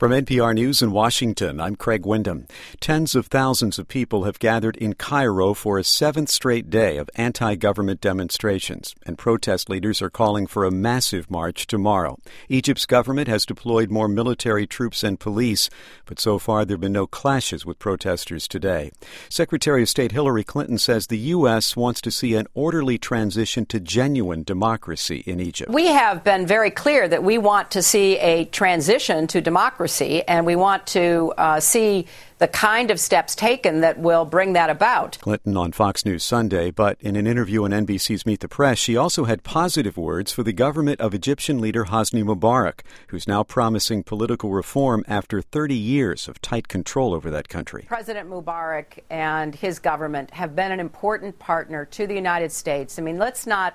From NPR News in Washington, I'm Craig Windham. Tens of thousands of people have gathered in Cairo for a seventh straight day of anti-government demonstrations, and protest leaders are calling for a massive march tomorrow. Egypt's government has deployed more military troops and police, but so far there have been no clashes with protesters today. Secretary of State Hillary Clinton says the U.S. wants to see an orderly transition to genuine democracy in Egypt. We have been very clear that we want to see a transition to democracy, and we want to see the kind of steps taken that will bring that about. Clinton on Fox News Sunday, but in an interview on NBC's Meet the Press, she also had positive words for the government of Egyptian leader Hosni Mubarak, who's now promising political reform after 30 years of tight control over that country. President Mubarak and his government have been an important partner to the United States. I mean, let's not,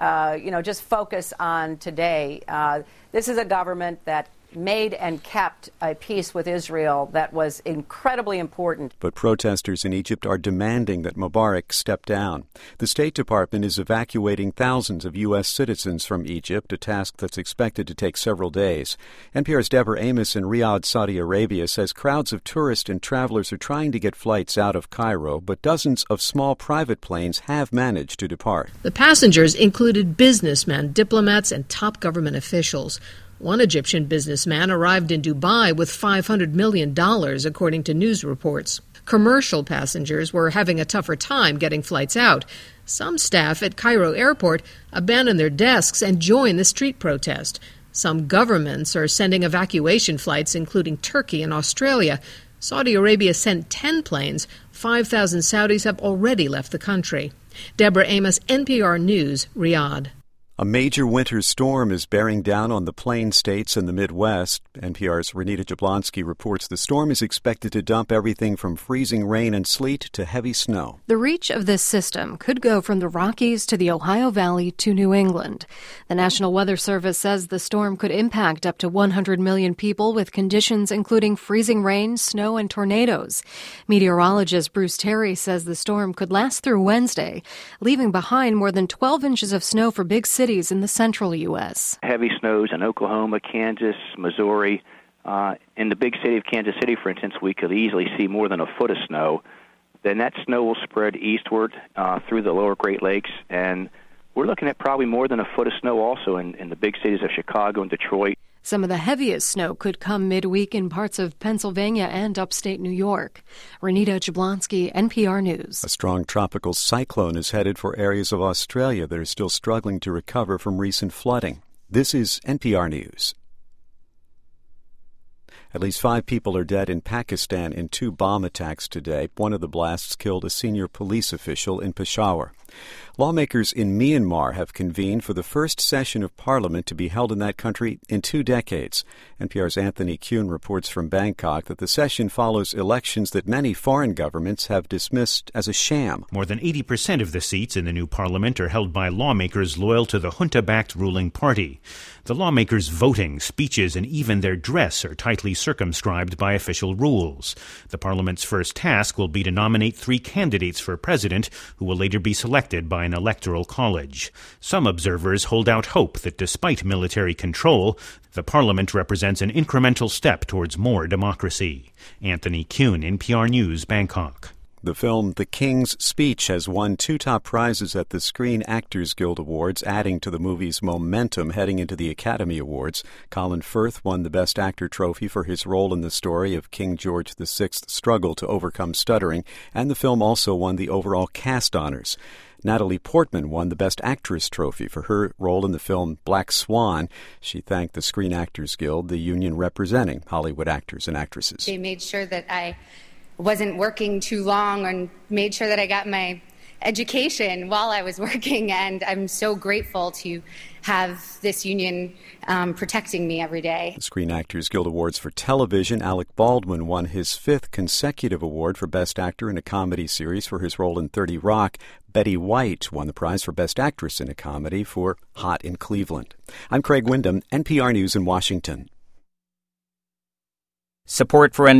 just focus on today. This is a government that made and kept a peace with Israel that was incredibly important. But protesters in Egypt are demanding that Mubarak step down. The State Department is evacuating thousands of U.S. citizens from Egypt, a task that's expected to take several days. NPR's Deborah Amos in Riyadh, Saudi Arabia, says crowds of tourists and travelers are trying to get flights out of Cairo, but dozens of small private planes have managed to depart. The passengers included businessmen, diplomats, and top government officials. One Egyptian businessman arrived in Dubai with $500 million, according to news reports. Commercial passengers were having a tougher time getting flights out. Some staff at Cairo airport abandoned their desks and joined the street protest. Some governments are sending evacuation flights, including Turkey and Australia. Saudi Arabia sent 10 planes. 5,000 Saudis have already left the country. Deborah Amos, NPR News, Riyadh. A major winter storm is bearing down on the Plain States and the Midwest. NPR's Renita Jablonski reports the storm is expected to dump everything from freezing rain and sleet to heavy snow. The reach of this system could go from the Rockies to the Ohio Valley to New England. The National Weather Service says the storm could impact up to 100 million people with conditions including freezing rain, snow, and tornadoes. Meteorologist Bruce Terry says the storm could last through Wednesday, leaving behind more than 12 inches of snow for big cities in the central U.S. Heavy snows in Oklahoma, Kansas, Missouri. In the big city of Kansas City, for instance, we could easily see more than a foot of snow. Then that snow will spread eastward through the lower Great Lakes, and we're looking at probably more than a foot of snow also in the big cities of Chicago and Detroit. Some of the heaviest snow could come midweek in parts of Pennsylvania and upstate New York. Renita Jablonski, NPR News. A strong tropical cyclone is headed for areas of Australia that are still struggling to recover from recent flooding. This is NPR News. At least 5 people are dead in Pakistan in 2 bomb attacks today. One of the blasts killed a senior police official in Peshawar. Lawmakers in Myanmar have convened for the first session of parliament to be held in that country in 2 decades. NPR's Anthony Kuhn reports from Bangkok that the session follows elections that many foreign governments have dismissed as a sham. More than 80% of the seats in the new parliament are held by lawmakers loyal to the junta-backed ruling party. The lawmakers' voting, speeches, and even their dress are tightly circumscribed by official rules. The parliament's first task will be to nominate 3 candidates for president who will later be selected by an electoral college. Some observers hold out hope that despite military control, the parliament represents an incremental step towards more democracy. Anthony Kuhn, NPR News, Bangkok. The film The King's Speech has won 2 top prizes at the Screen Actors Guild Awards, adding to the movie's momentum heading into the Academy Awards. Colin Firth won the Best Actor trophy for his role in the story of King George VI's struggle to overcome stuttering, and the film also won the overall cast honors. Natalie Portman won the Best Actress trophy for her role in the film Black Swan. She thanked the Screen Actors Guild, the union representing Hollywood actors and actresses. They made sure that I wasn't working too long and made sure that I got my education while I was working, and I'm so grateful to have this union protecting me every day. The Screen Actors Guild Awards for television, Alec Baldwin won his 5th consecutive award for Best Actor in a Comedy Series for his role in 30 Rock. Betty White won the prize for Best Actress in a Comedy for Hot in Cleveland. I'm Craig Windham, NPR News in Washington. Support for